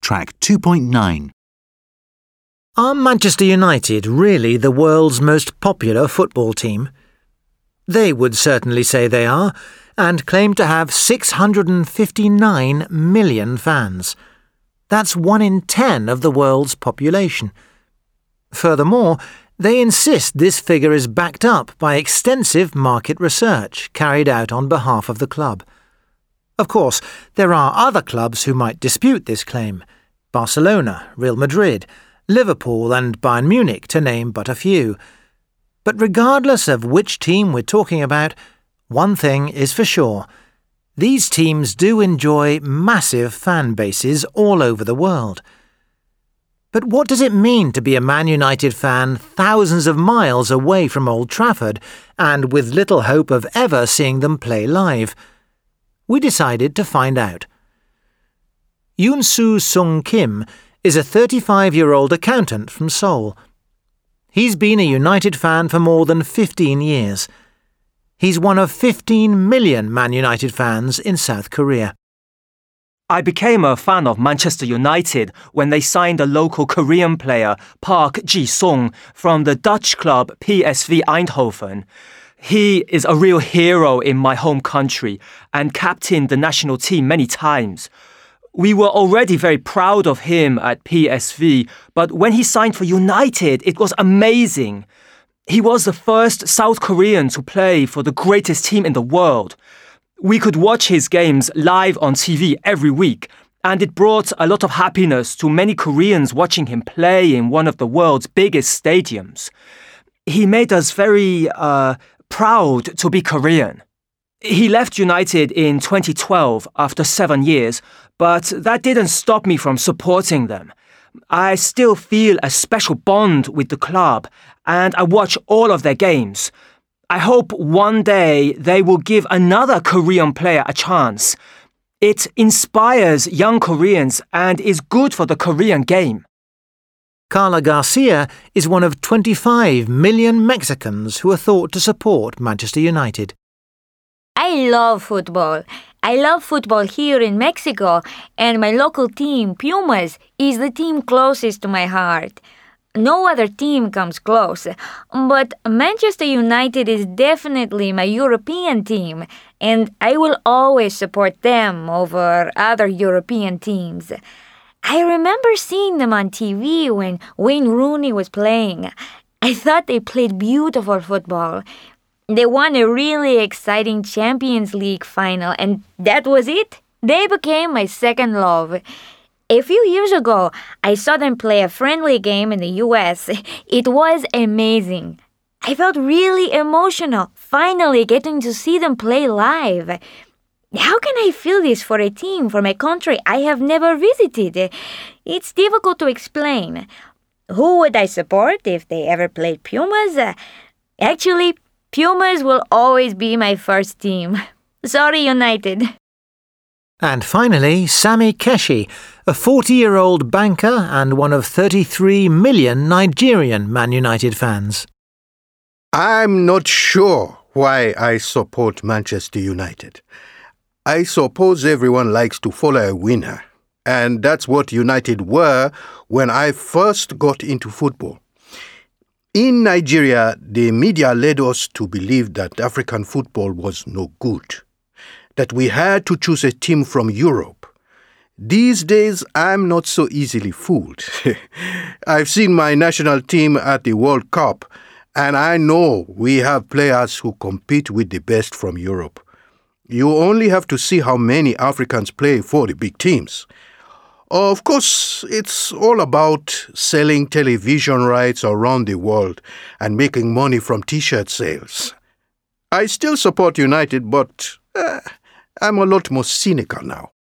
Track 2.9. Are Manchester United really the world's most popular football team? They would certainly say they are, and claim to have 659 million fans. That's 1 in 10 of the world's population. Furthermore, they insist this figure is backed up by extensive market research carried out on behalf of the club. Of course, there are other clubs who might dispute this claim: Barcelona, Real Madrid, Liverpool and Bayern Munich, to name but a few. But regardless of which team we're talking about, one thing is for sure: these teams do enjoy massive fan bases all over the world. But what does it mean to be a Man United fan thousands of miles away from Old Trafford and with little hope of ever seeing them play live? We decided to find out. Yoon Soo Sung Kim is a 35-year-old accountant from Seoul. He's been a United fan for more than 15 years. He's one of 15 million Man United fans in South Korea. I became a fan of Manchester United when they signed a local Korean player, Park Ji-sung, from the Dutch club PSV Eindhoven. He is a real hero in my home country and captained the national team many times. We were already very proud of him at PSV, but when he signed for United, it was amazing. He was the first South Korean to play for the greatest team in the world. We could watch his games live on TV every week, and it brought a lot of happiness to many Koreans watching him play in one of the world's biggest stadiums. He made us very proud to be Korean. He left United in 2012 after 7 years, but that didn't stop me from supporting them. I still feel a special bond with the club, and I watch all of their games. I hope one day they will give another Korean player a chance. It inspires young Koreans and is good for the Korean game. Carla Garcia is one of 25 million Mexicans who are thought to support Manchester United. I love football. I love football here in Mexico, and my local team, Pumas, is the team closest to my heart. No other team comes close, but Manchester United is definitely my European team, and I will always support them over other European teams. I remember seeing them on TV when Wayne Rooney was playing. I thought they played beautiful football. They won a really exciting Champions League final, and that was it. They became my second love. A few years ago, I saw them play a friendly game in the US. It was amazing. I felt really emotional, finally getting to see them play live. How can I feel this for a team from a country I have never visited? It's difficult to explain. Who would I support if they ever played Pumas? Actually, Pumas will always be my first team. Sorry, United. And finally, Sammy Keshi, a 40-year-old banker and one of 33 million Nigerian Man United fans. I'm not sure why I support Manchester United. I suppose everyone likes to follow a winner, and that's what United were when I first got into football. In Nigeria, the media led us to believe that African football was no good, that we had to choose a team from Europe. These days, I'm not so easily fooled. I've seen my national team at the World Cup, and I know we have players who compete with the best from Europe. You only have to see how many Africans play for the big teams. Of course, it's all about selling television rights around the world and making money from T-shirt sales. I still support United, but I'm a lot more cynical now.